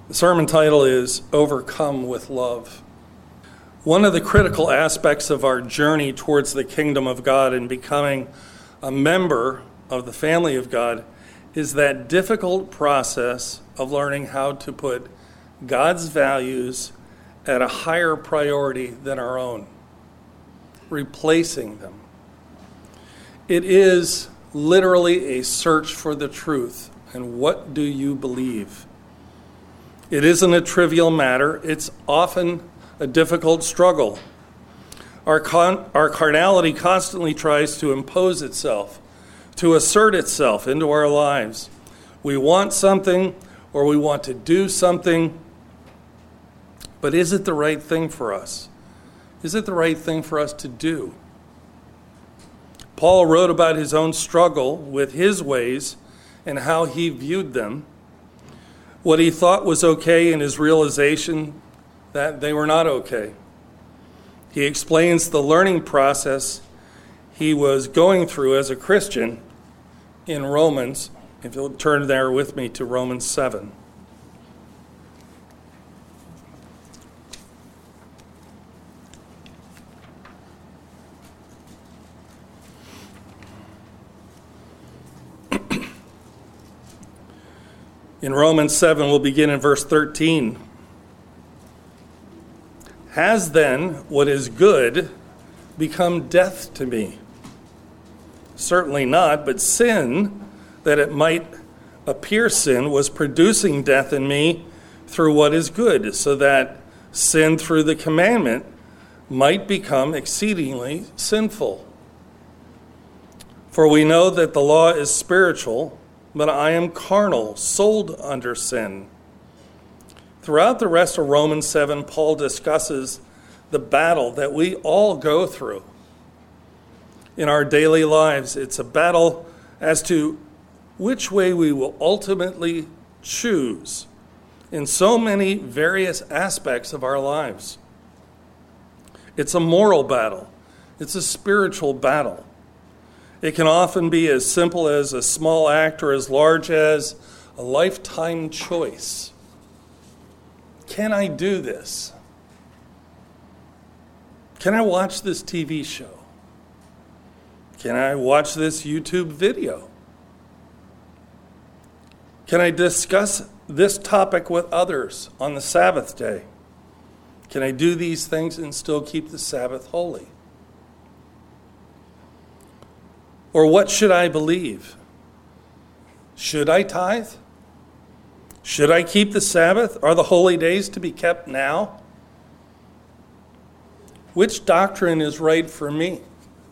The sermon title is Overcome with Love. One of the critical aspects of our journey towards the kingdom of God and becoming a member of the family of God is that difficult process of learning how to put God's values at a higher priority than our own, replacing them. It is literally a search for the truth. And what do you believe? It isn't a trivial matter. It's often a difficult struggle. Our carnality constantly tries to impose itself, to assert itself into our lives. We want something or we want to do something, but is it the right thing for us? Is it the right thing for us to do? Paul wrote about his own struggle with his ways and how he viewed them, what he thought was okay, and his realization that they were not okay. He explains the learning process he was going through as a Christian in Romans. If you'll turn there with me to Romans 7. In Romans 7, we'll begin in verse 13. Has then what is good become death to me? Certainly not, but sin, that it might appear sin, was producing death in me through what is good, so that sin through the commandment might become exceedingly sinful. For we know that the law is spiritual, but I am carnal, sold under sin. Throughout the rest of Romans 7, Paul discusses the battle that we all go through in our daily lives. It's a battle as to which way we will ultimately choose in so many various aspects of our lives. It's a moral battle. It's a spiritual battle. It can often be as simple as a small act or as large as a lifetime choice. Can I do this? Can I watch this TV show? Can I watch this YouTube video? Can I discuss this topic with others on the Sabbath day? Can I do these things and still keep the Sabbath holy? Or what should I believe? Should I tithe? Should I keep the Sabbath? Are the holy days to be kept now? Which doctrine is right for me?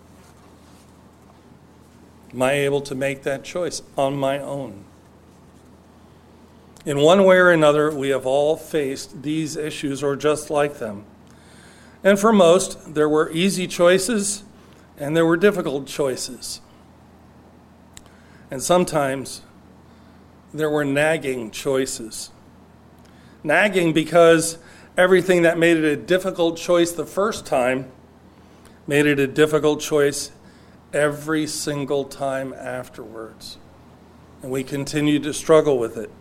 Am I able to make that choice on my own? In one way or another, we have all faced these issues or just like them. And for most, there were easy choices and there were difficult choices. And sometimes there were nagging choices. Nagging because everything that made it a difficult choice the first time made it a difficult choice every single time afterwards. And we continue to struggle with it.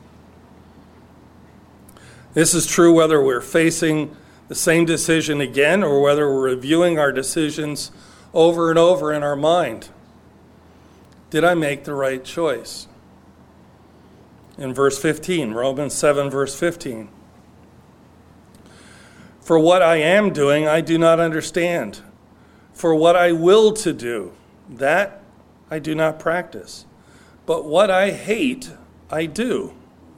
This is true whether we're facing the same decision again or whether we're reviewing our decisions over and over in our mind. Did I make the right choice? In verse 15, Romans 7, verse 15. For what I am doing, I do not understand. For what I will to do, that I do not practice. But what I hate, I do.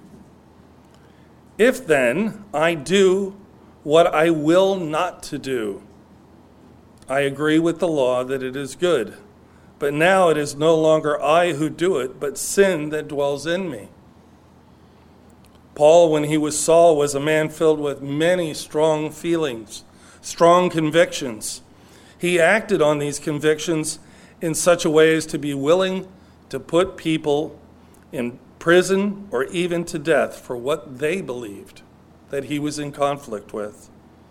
If then I do what I will not to do, I agree with the law that it is good. But now it is no longer I who do it, but sin that dwells in me. Paul, when he was Saul, was a man filled with many strong feelings, strong convictions. He acted on these convictions in such a way as to be willing to put people in prison or even to death for what they believed that he was in conflict with.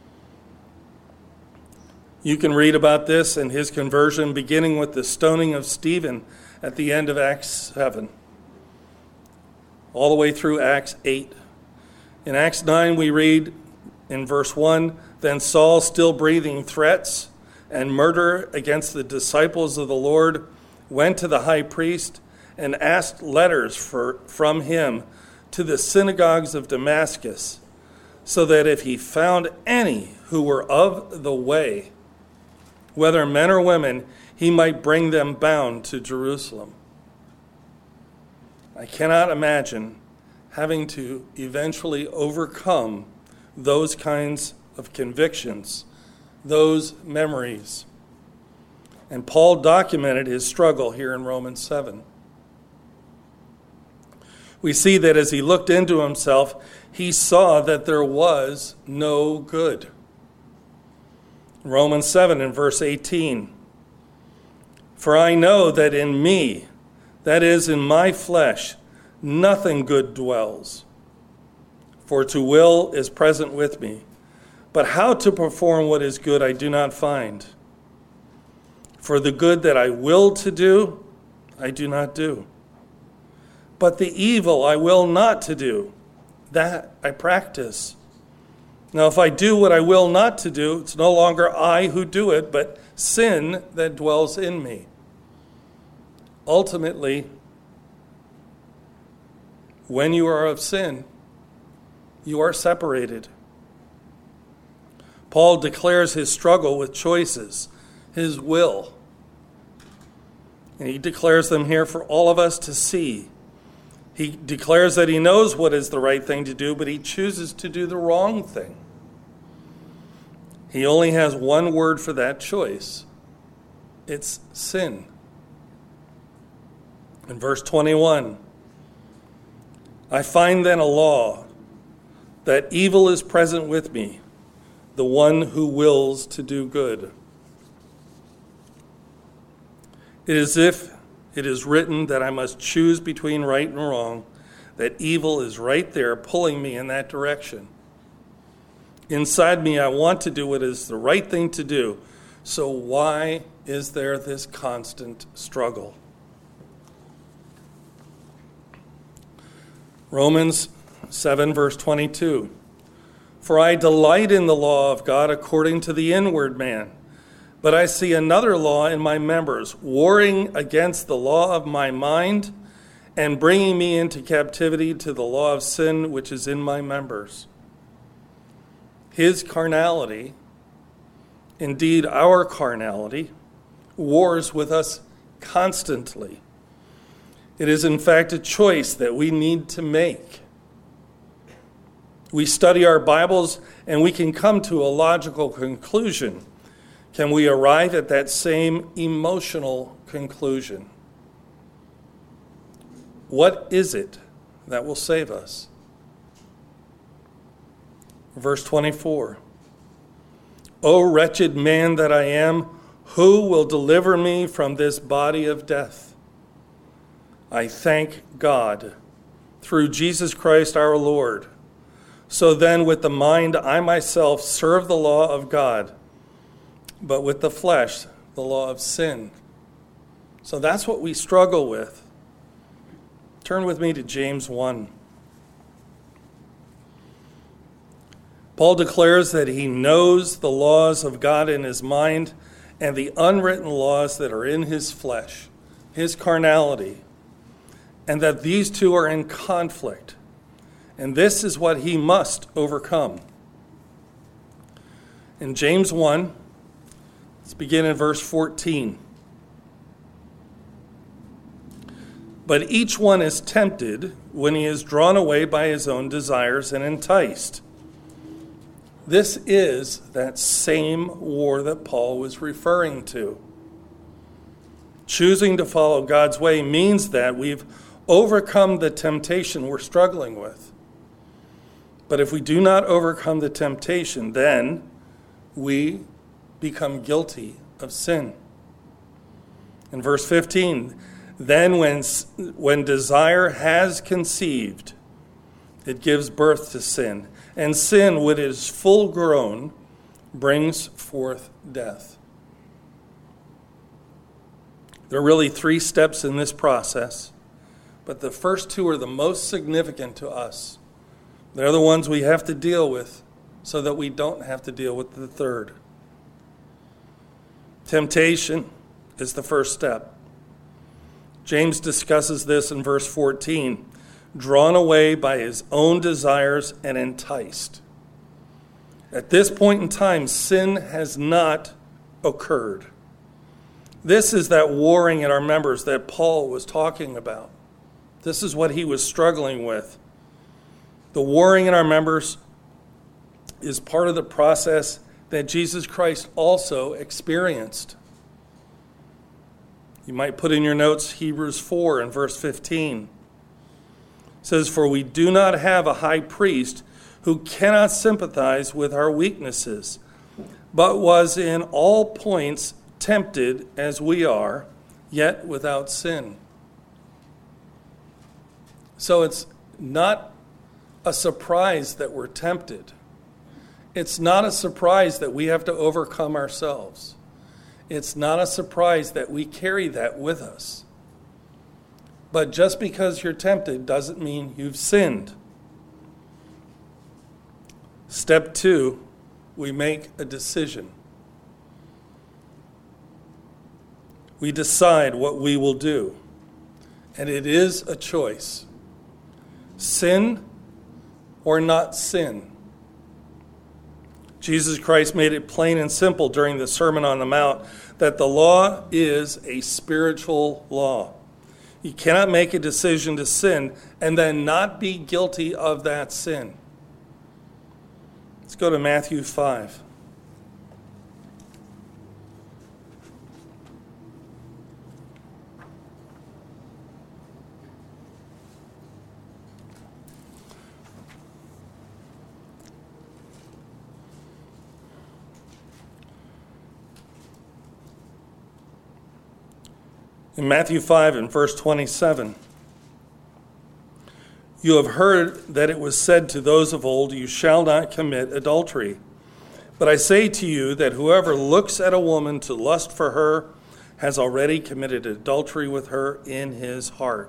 You can read about this and his conversion beginning with the stoning of Stephen at the end of Acts 7, all the way through Acts 8. In Acts 9, we read in verse 1, "Then Saul, still breathing threats and murder against the disciples of the Lord, went to the high priest and asked letters from him to the synagogues of Damascus, so that if he found any who were of the way, whether men or women, he might bring them bound to Jerusalem." I cannot imagine having to eventually overcome those kinds of convictions, those memories. And Paul documented his struggle here in Romans 7. We see that as he looked into himself, he saw that there was no good. Romans 7 in verse 18, "For I know that in me, that is, in my flesh, nothing good dwells. For to will is present with me, but how to perform what is good I do not find. For the good that I will to do, I do not do. But the evil I will not to do, that I practice. Now if I do what I will not to do, it's no longer I who do it, but sin that dwells in me." Ultimately, when you are of sin, you are separated. Paul declares his struggle with choices, his will. And he declares them here for all of us to see. He declares that he knows what is the right thing to do, but he chooses to do the wrong thing. He only has one word for that choice. It's sin. In verse 21, "I find then a law, that evil is present with me, the one who wills to do good. It is as if it is written that I must choose between right and wrong, that evil is right there pulling me in that direction. Inside me, I want to do what is the right thing to do. So why is there this constant struggle?" Romans 7, verse 22. "For I delight in the law of God according to the inward man, but I see another law in my members, warring against the law of my mind and bringing me into captivity to the law of sin which is in my members." His carnality, indeed our carnality, wars with us constantly. It is in fact a choice that we need to make. We study our Bibles and we can come to a logical conclusion. Can we arrive at that same emotional conclusion? What is it that will save us? Verse 24, "O wretched man that I am, who will deliver me from this body of death? I thank God through Jesus Christ our Lord. So then with the mind I myself serve the law of God, but with the flesh the law of sin." So that's what we struggle with. Turn with me to James 1. Paul declares that he knows the laws of God in his mind and the unwritten laws that are in his flesh, his carnality, and that these two are in conflict. And this is what he must overcome. In James 1, let's begin in verse 14. "But each one is tempted when he is drawn away by his own desires and enticed." This is that same war that Paul was referring to. Choosing to follow God's way means that we've overcome the temptation we're struggling with. But if we do not overcome the temptation, then we become guilty of sin. In verse 15, "Then when desire has conceived, it gives birth to sin. And sin, when it is full grown, brings forth death." There are really 3 steps in this process, but the first 2 are the most significant to us. They're the ones we have to deal with so that we don't have to deal with the third. Temptation is the first step. James discusses this in verse 14. Drawn away by his own desires and enticed. At this point in time, sin has not occurred. This is that warring in our members that Paul was talking about. This is what he was struggling with. The warring in our members is part of the process that Jesus Christ also experienced. You might put in your notes Hebrews 4 and verse 15. It says, "For we do not have a high priest who cannot sympathize with our weaknesses, but was in all points tempted as we are, yet without sin." So it's not a surprise that we're tempted. It's not a surprise that we have to overcome ourselves. It's not a surprise that we carry that with us. But just because you're tempted doesn't mean you've sinned. Step 2, we make a decision. We decide what we will do. And it is a choice. Sin or not sin. Jesus Christ made it plain and simple during the Sermon on the Mount that the law is a spiritual law. You cannot make a decision to sin and then not be guilty of that sin. Let's go to Matthew 5. In Matthew 5 and verse 27, "You have heard that it was said to those of old, 'You shall not commit adultery.' But I say to you that whoever looks at a woman to lust for her has already committed adultery with her in his heart."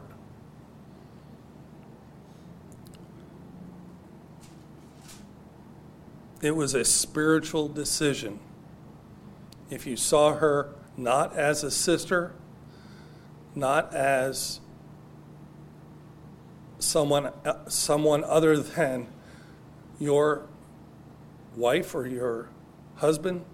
It was a spiritual decision. If you saw her not as a sister, not as someone other than your wife or your husband,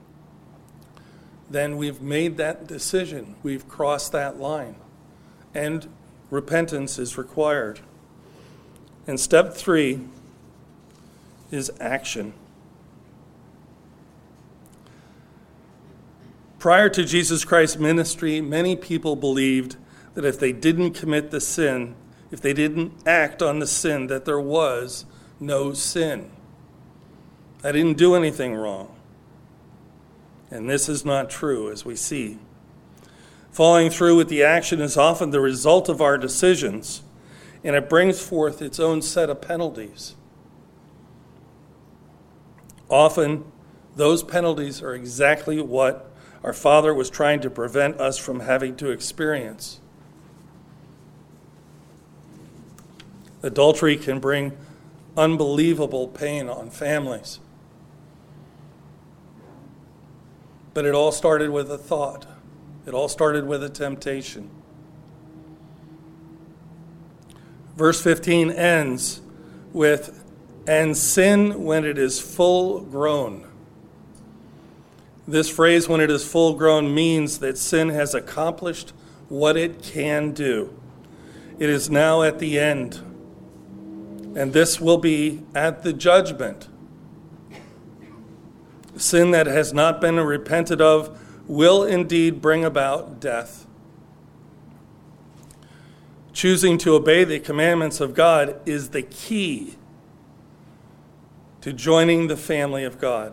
then we've made that decision. We've crossed that line. And repentance is required. And step 3 is action. Prior to Jesus Christ's ministry, many people believed that if they didn't commit the sin, if they didn't act on the sin, that there was no sin. I didn't do anything wrong. And this is not true, as we see. Following through with the action is often the result of our decisions, and it brings forth its own set of penalties. Often, those penalties are exactly what our Father was trying to prevent us from having to experience. Adultery can bring unbelievable pain on families. But it all started with a thought. It all started with a temptation. Verse 15 ends with, "And sin when it is full grown." This phrase, "when it is full grown," means that sin has accomplished what it can do. It is now at the end. And this will be at the judgment. Sin that has not been repented of will indeed bring about death. Choosing to obey the commandments of God is the key to joining the family of God.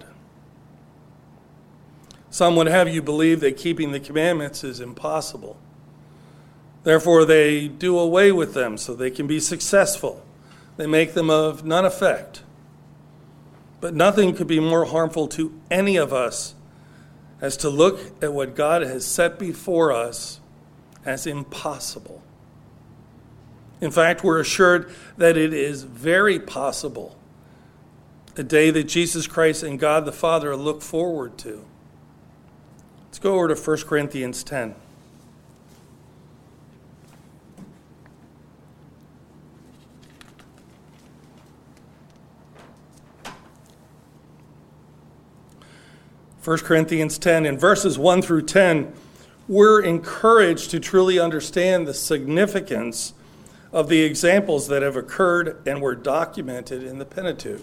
Some would have you believe that keeping the commandments is impossible. Therefore, they do away with them so they can be successful. They make them of none effect. But nothing could be more harmful to any of us as to look at what God has set before us as impossible. In fact, we're assured that it is very possible, a day that Jesus Christ and God the Father look forward to. Let's go over to 1 Corinthians 10. First Corinthians 10, in verses 1 through 10, we're encouraged to truly understand the significance of the examples that have occurred and were documented in the Pentateuch.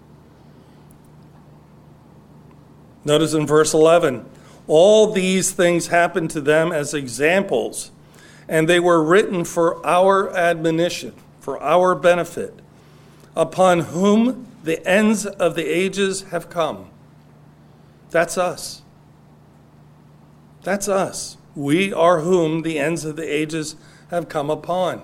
Notice in verse 11, all these things happened to them as examples, and they were written for our admonition, for our benefit, upon whom the ends of the ages have come. That's us. That's us. We are whom the ends of the ages have come upon.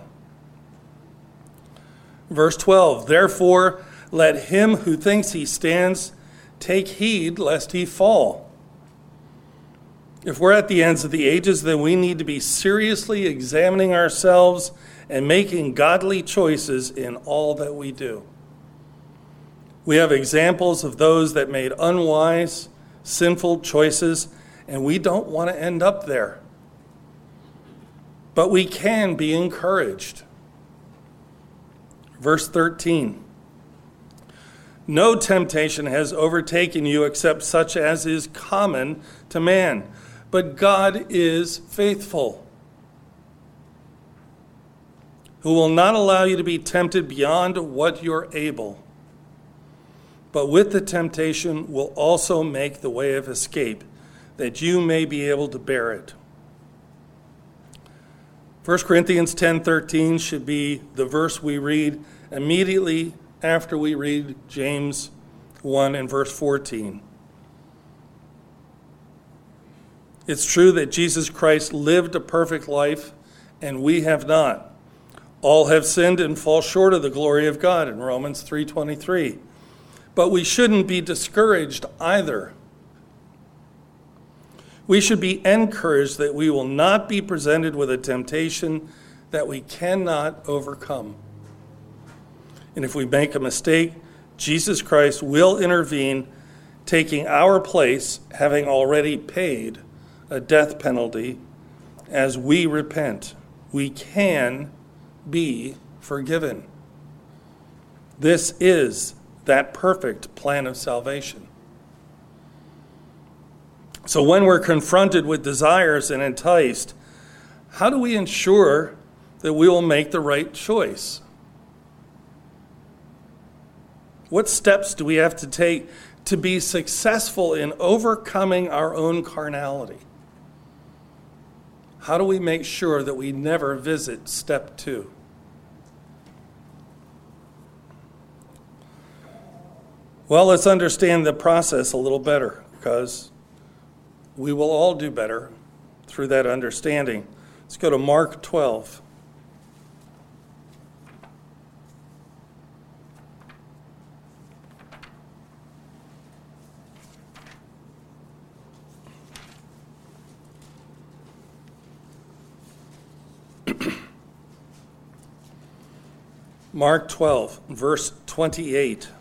Verse 12, therefore, let him who thinks he stands take heed lest he fall. If we're at the ends of the ages, then we need to be seriously examining ourselves and making godly choices in all that we do. We have examples of those that made unwise, sinful choices, and we don't want to end up there. But we can be encouraged. Verse 13, no temptation has overtaken you except such as is common to man, but God is faithful, who will not allow you to be tempted beyond what you're able, but with the temptation will also make the way of escape, that you may be able to bear it. 1 Corinthians 10:13 should be the verse we read immediately after we read James 1 and verse 14. It's true that Jesus Christ lived a perfect life, and we have not. All have sinned and fall short of the glory of God in Romans 3:23. But we shouldn't be discouraged either. We should be encouraged that we will not be presented with a temptation that we cannot overcome. And if we make a mistake, Jesus Christ will intervene, taking our place, having already paid a death penalty. As we repent, we can be forgiven. This is that perfect plan of salvation. So when we're confronted with desires and enticed, how do we ensure that we will make the right choice? What steps do we have to take to be successful in overcoming our own carnality? How do we make sure that we never visit step 2? Well, let's understand the process a little better, because we will all do better through that understanding. Let's go to Mark 12. Mark 12, verse 28.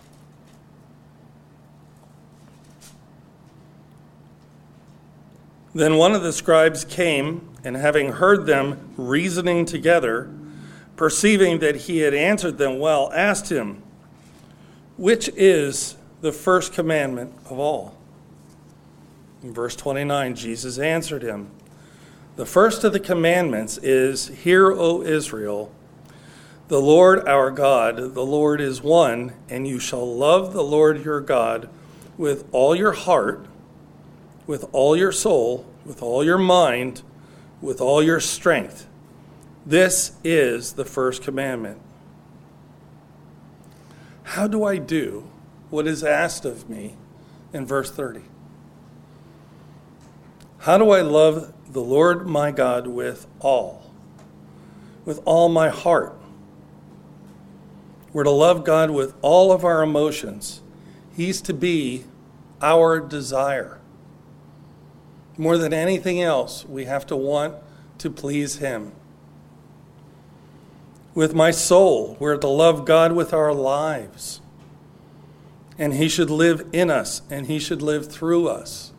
Then one of the scribes came, and having heard them reasoning together, perceiving that he had answered them well, asked him, which is the first commandment of all? In verse 29, Jesus answered him, the first of the commandments is, hear, O Israel, the Lord our God, the Lord is one, and you shall love the Lord your God with all your heart, with all your soul, with all your mind, with all your strength. This is the first commandment. How do I do what is asked of me in verse 30? How do I love the Lord my God with all my heart? We're to love God with all of our emotions. He's to be our desire. More than anything else, we have to want to please him. with my soul. We're to love God with our lives. And he should live in us, and he should live through us.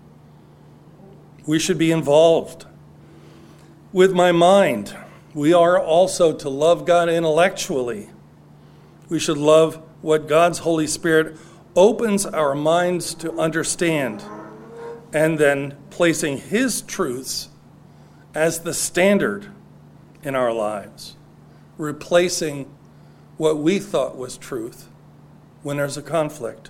We should be involved. With my mind, we are also to love God intellectually. We should love what God's Holy Spirit opens our minds to understand, and then placing his truths as the standard in our lives, replacing what we thought was truth when there's a conflict.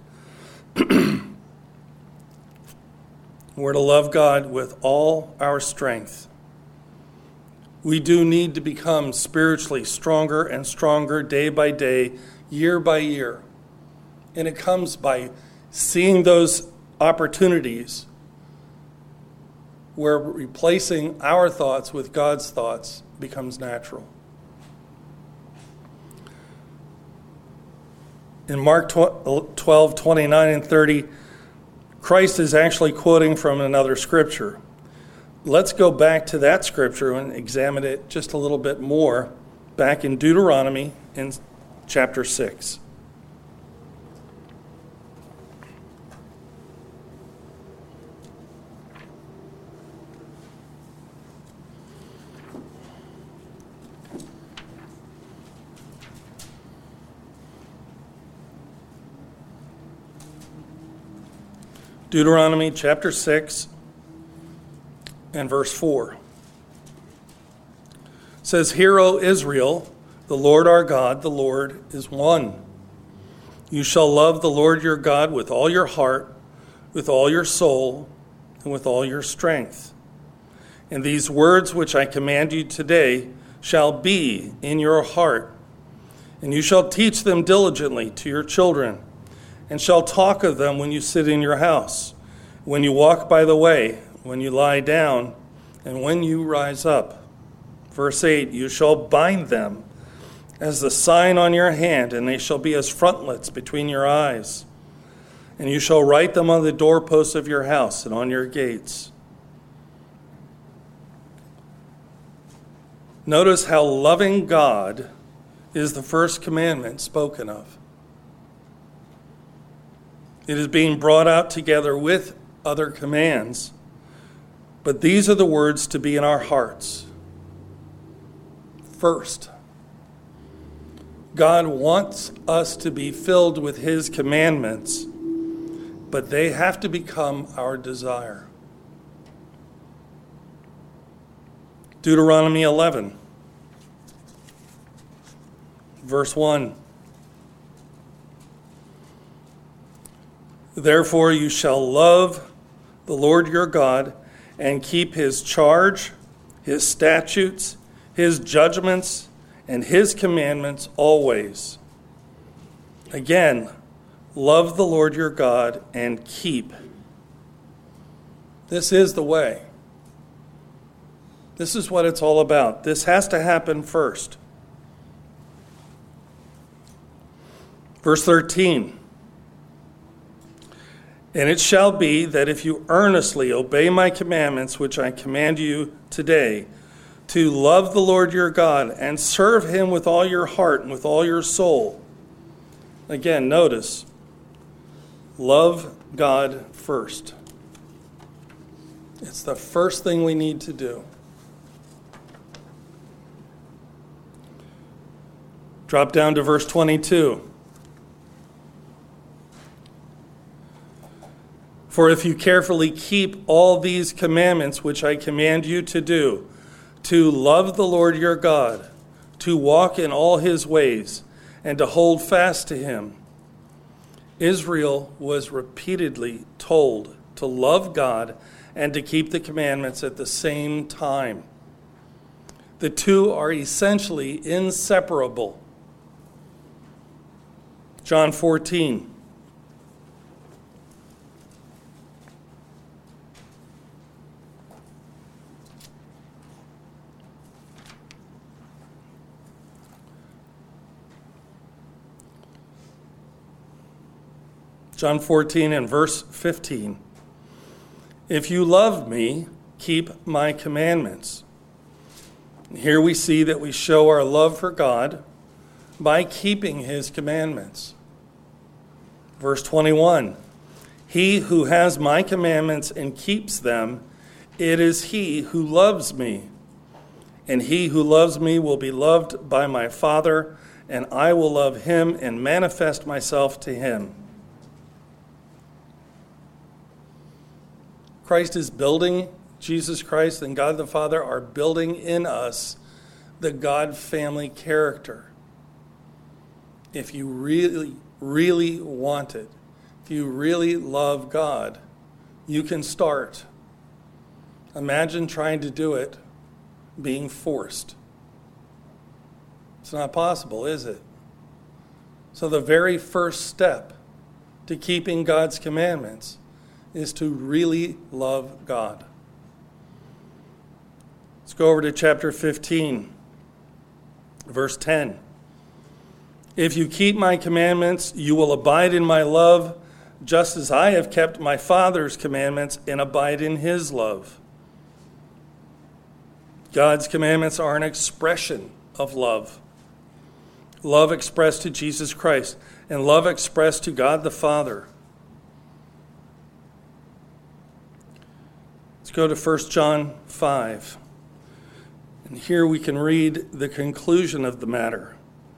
We're to love God with all our strength. We do need to become spiritually stronger and stronger day by day, year by year. And it comes by seeing those opportunities where replacing our thoughts with God's thoughts becomes natural. In Mark 12, 29 and 30, Christ is actually quoting from another scripture. Let's go back to that scripture and examine it just a little bit more, back in Deuteronomy in chapter 6. Deuteronomy chapter 6 and verse 4. It says, "Hear, O Israel, the Lord our God, the Lord is one. You shall love the Lord your God with all your heart, with all your soul, and with all your strength. And these words which I command you today shall be in your heart, and you shall teach them diligently to your children, and shall talk of them when you sit in your house, when you walk by the way, when you lie down, and when you rise up." Verse 8, "You shall bind them as the sign on your hand, and they shall be as frontlets between your eyes. And you shall write them on the doorposts of your house and on your gates." Notice how loving God is the first commandment spoken of. It is being brought out together with other commands, but these are the words to be in our hearts. First, God wants us to be filled with his commandments, but they have to become our desire. Deuteronomy 11, verse 1. "Therefore you shall love the Lord your God and keep his charge, his statutes, his judgments, and his commandments always." Again, love the Lord your God and keep. This is the way. This is what it's all about. This has to happen first. Verse 13. "And it shall be that if you earnestly obey my commandments, which I command you today, to love the Lord your God and serve him with all your heart and with all your soul." Again, notice, love God first. It's the first thing we need to do. Drop down to verse 22. "For if you carefully keep all these commandments which I command you to do, to love the Lord your God, to walk in all his ways, and to hold fast to him." Israel was repeatedly told to love God and to keep the commandments at the same time. The two are essentially inseparable. John 14. John 14 and verse 15. "If you love me, keep my commandments. Here we see that we show our love for God by keeping his commandments. Verse 21, he who has my commandments and keeps them, it is he who loves me. And he who loves me will be loved by my Father, and I will love him and manifest myself to him. Christ is building, Jesus Christ and God the Father are building in us the God family character. If you really, really want it, if you really love God, you can start. Imagine trying to do it being forced. It's not possible, is it? So the very first step to keeping God's commandments is to really love God. Let's go over to chapter 15, verse 10. If you keep my commandments, you will abide in my love, just as I have kept my Father's commandments and abide in his love. God's commandments are an expression of love. Love expressed to Jesus Christ and love expressed to God the Father. Let's go to 1 John 5. And here we can read the conclusion of the matter.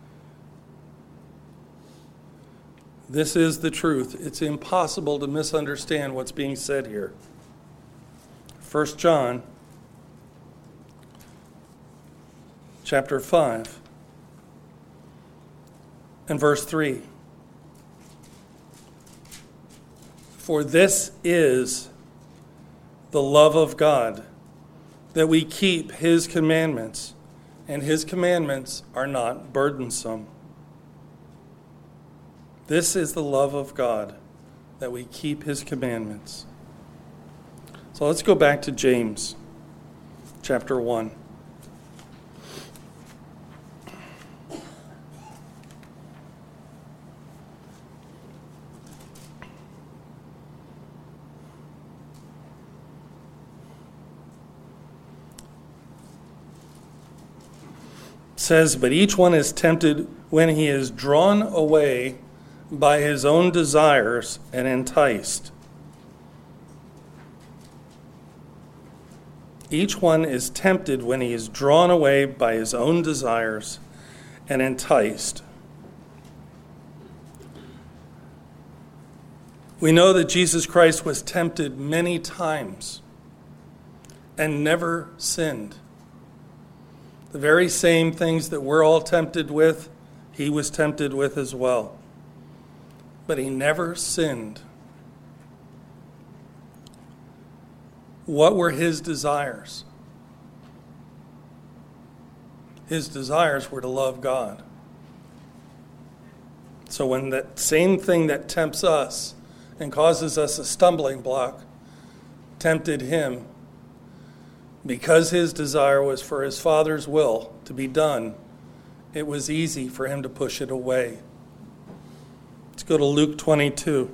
This is the truth. It's impossible to misunderstand what's being said here. 1 John chapter 5 and verse 3. For this is the love of God, that we keep his commandments, and his commandments are not burdensome. This is the love of God, that we keep his commandments. So let's go back to James chapter 1. Says, but each one is tempted when he is drawn away by his own desires and enticed. Each one is tempted when he is drawn away by his own desires and enticed. We know that Jesus Christ was tempted many times and never sinned. The very same things that we're all tempted with, he was tempted with as well. But he never sinned. What were his desires? His desires were to love God. So when that same thing that tempts us and causes us a stumbling block tempted him, because his desire was for his Father's will to be done, it was easy for him to push it away. Let's go to Luke 22.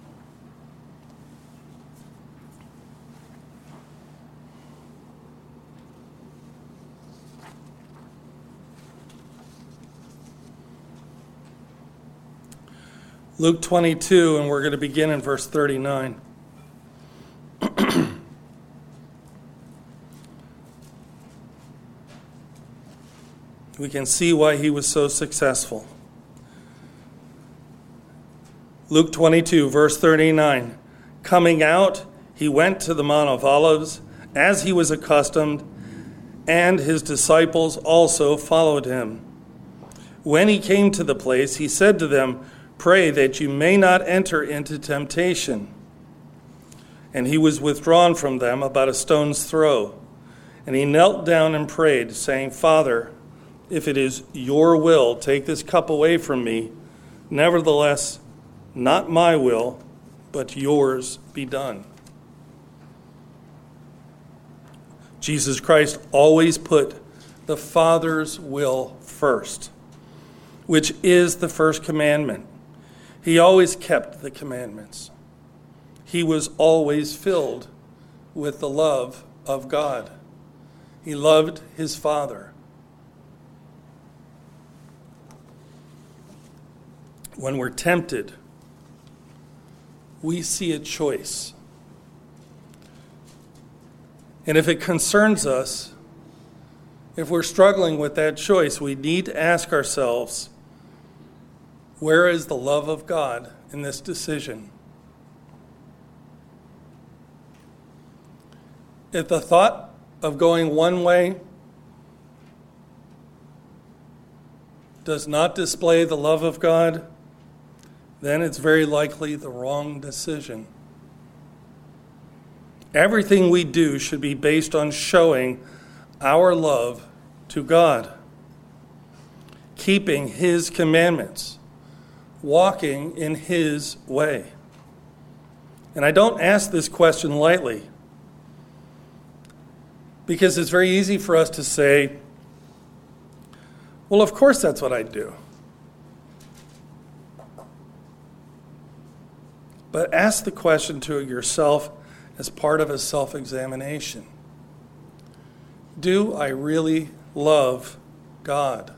Luke 22, and we're going to begin in verse 39. We can see why he was so successful. Luke 22, verse 39. Coming out, he went to the Mount of Olives, as he was accustomed, and his disciples also followed him. When he came to the place, he said to them, pray that you may not enter into temptation. And he was withdrawn from them about a stone's throw. And he knelt down and prayed, saying, Father, if it is your will, take this cup away from me. Nevertheless, not my will, but yours be done. Jesus Christ always put the Father's will first, which is the first commandment. He always kept the commandments. He was always filled with the love of God. He loved his Father. When we're tempted, we see a choice. And if it concerns us, if we're struggling with that choice, we need to ask ourselves, where is the love of God in this decision? If the thought of going one way does not display the love of God, then it's very likely the wrong decision. Everything we do should be based on showing our love to God, keeping his commandments, walking in his way. And I don't ask this question lightly, because it's very easy for us to say, well, of course that's what I do. But ask the question to yourself as part of a self-examination. Do I really love God?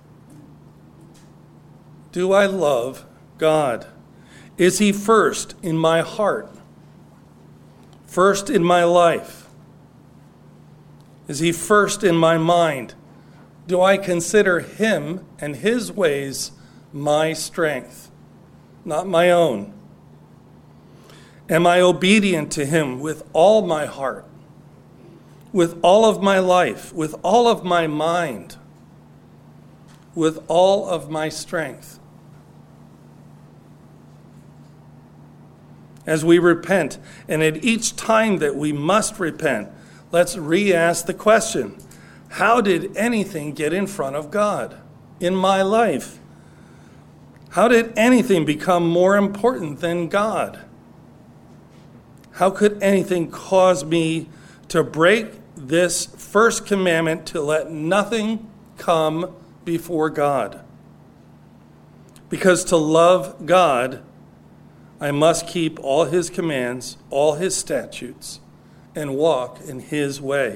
Do I love God? Is he first in my heart? First in my life? Is he first in my mind? Do I consider him and his ways my strength, not my own? Am I obedient to him with all my heart, with all of my life, with all of my mind, with all of my strength? As we repent, and at each time that we must repent, let's re-ask the question, how did anything get in front of God in my life? How did anything become more important than God? How could anything cause me to break this first commandment to let nothing come before God? Because to love God, I must keep all his commands, all his statutes, and walk in his way.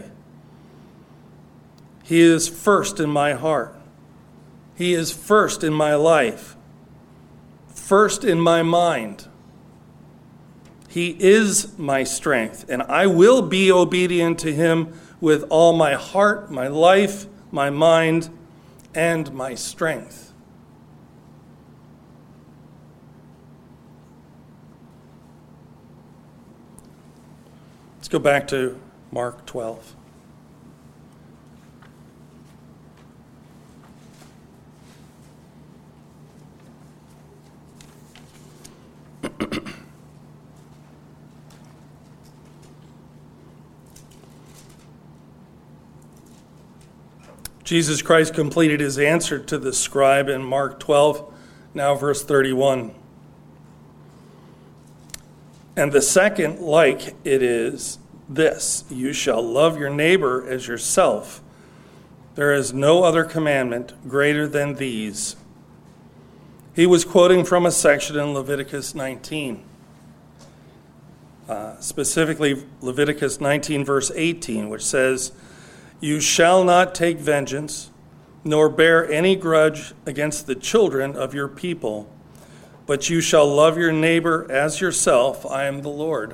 He is first in my heart. He is first in my life, first in my mind. He is my strength, and I will be obedient to him with all my heart, my life, my mind, and my strength. Let's go back to Mark 12. Jesus Christ completed his answer to the scribe in Mark 12, now verse 31. And the second like it is this, you shall love your neighbor as yourself. There is no other commandment greater than these. He was quoting from a section in Leviticus 19, specifically Leviticus 19, verse 18, which says, you shall not take vengeance, nor bear any grudge against the children of your people, but you shall love your neighbor as yourself. I am the Lord.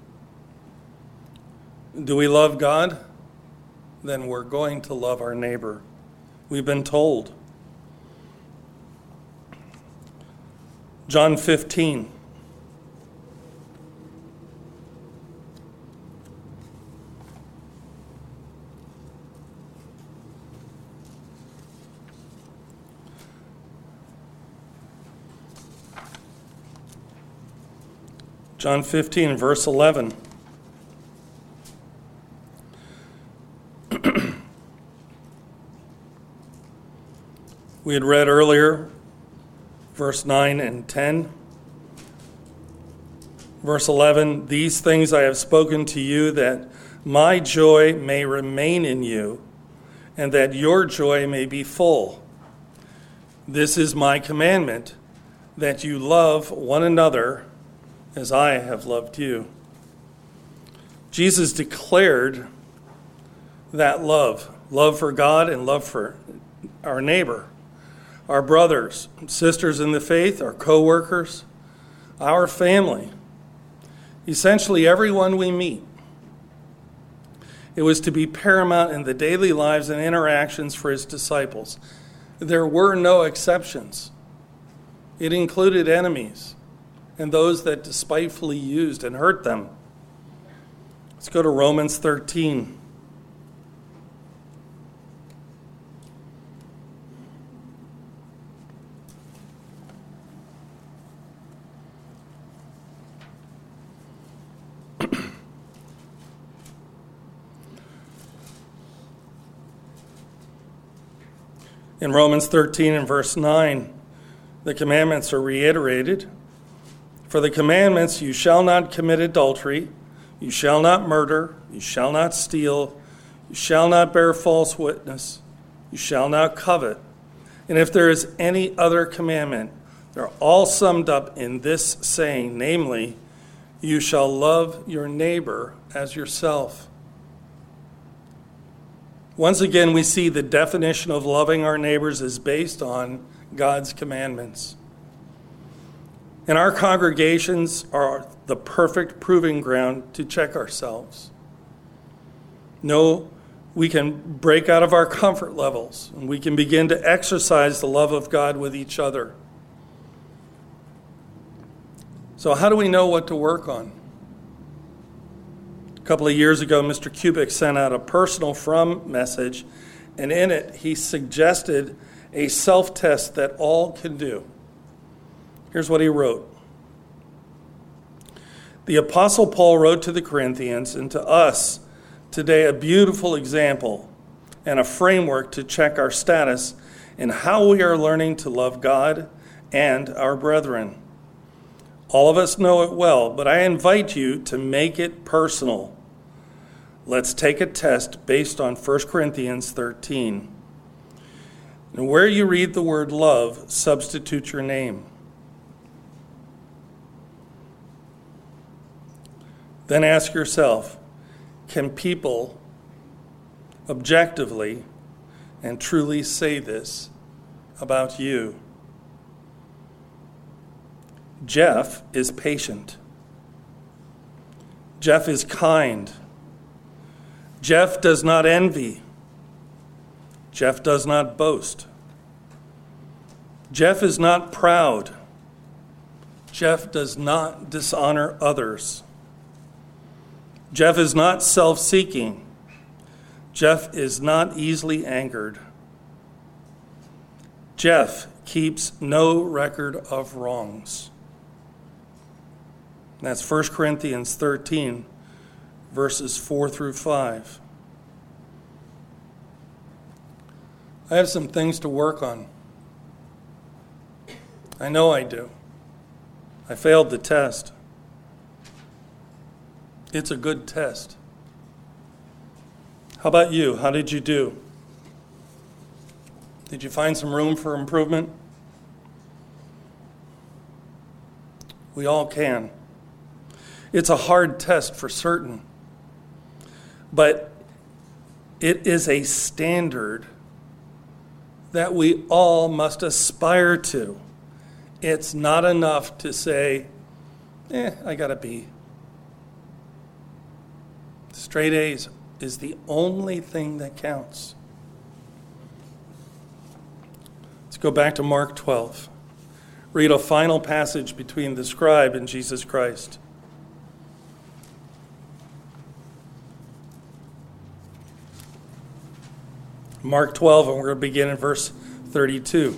Do we love God? Then we're going to love our neighbor. We've been told. John 15. John 15, verse 11. We had read earlier, verse 9 and 10. Verse 11, these things I have spoken to you, that my joy may remain in you, and that your joy may be full. This is my commandment, that you love one another as I have loved you. Jesus declared that love for God and love for our neighbor, our brothers, sisters in the faith, our co-workers, our family, essentially everyone we meet. It was to be paramount in the daily lives and interactions for his disciples. There were no exceptions. It included enemies and those that despitefully used and hurt them. Let's go to Romans 13. In Romans 13 and verse 9, the commandments are reiterated. For the commandments, you shall not commit adultery, you shall not murder, you shall not steal, you shall not bear false witness, you shall not covet. And if there is any other commandment, they're all summed up in this saying, namely, you shall love your neighbor as yourself. Once again, we see the definition of loving our neighbors is based on God's commandments. And our congregations are the perfect proving ground to check ourselves. No, we can break out of our comfort levels and we can begin to exercise the love of God with each other. So how do we know what to work on? A couple of years ago, Mr. Kubik sent out a personal from message, and in it he suggested a self-test that all can do. Here's what he wrote. The Apostle Paul wrote to the Corinthians and to us today a beautiful example and a framework to check our status in how we are learning to love God and our brethren. All of us know it well, but I invite you to make it personal. Let's take a test based on 1 Corinthians 13. And where you read the word love, substitute your name. Then ask yourself, can people objectively and truly say this about you? Jeff is patient. Jeff is kind. Jeff does not envy. Jeff does not boast. Jeff is not proud. Jeff does not dishonor others. Jeff is not self-seeking. Jeff is not easily angered. Jeff keeps no record of wrongs. That's 1 Corinthians 13, verses 4 through 5. I have some things to work on. I know I do. I failed the test. It's a good test. How about you? How did you do? Did you find some room for improvement? We all can. It's a hard test for certain, but it is a standard that we all must aspire to. It's not enough to say, I got a B. Straight A's is the only thing that counts. Let's go back to Mark 12. Read a final passage between the scribe and Jesus Christ. Mark 12, and we're going to begin in verse 32.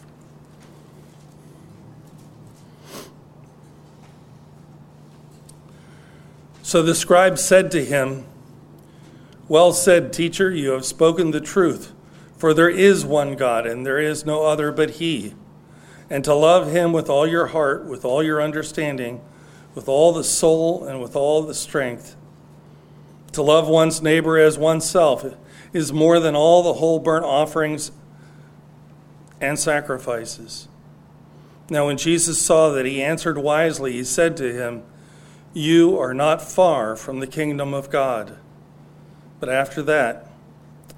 So the scribe said to him, "Well said, teacher, you have spoken the truth, for there is one God, and there is no other but He. And to love Him with all your heart, with all your understanding, with all the soul, and with all the strength. To love one's neighbor as oneself is more than all the whole burnt offerings and sacrifices." Now when Jesus saw that he answered wisely, he said to him, "You are not far from the kingdom of God." But after that,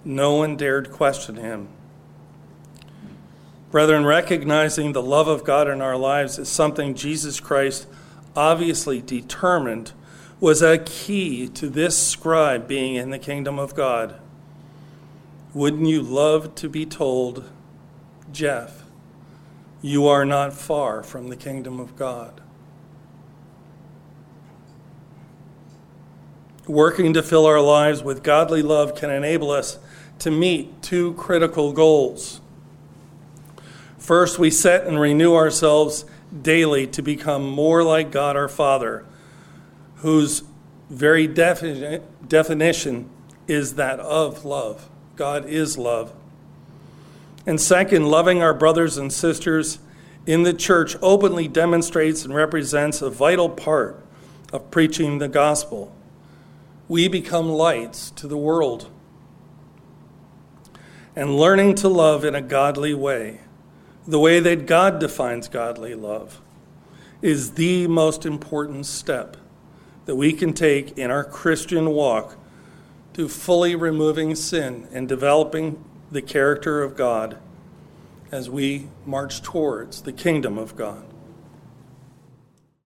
no one dared question him. Brethren, recognizing the love of God in our lives is something Jesus Christ obviously determined was a key to this scribe being in the kingdom of God. Wouldn't you love to be told, Jeff, you are not far from the kingdom of God? Working to fill our lives with godly love can enable us to meet two critical goals. First, we set and renew ourselves daily to become more like God our Father, whose very definition is that of love. God is love. And second, loving our brothers and sisters in the church openly demonstrates and represents a vital part of preaching the gospel. We become lights to the world. And learning to love in a godly way, the way that God defines godly love, is the most important step that we can take in our Christian walk to fully removing sin and developing the character of God as we march towards the kingdom of God.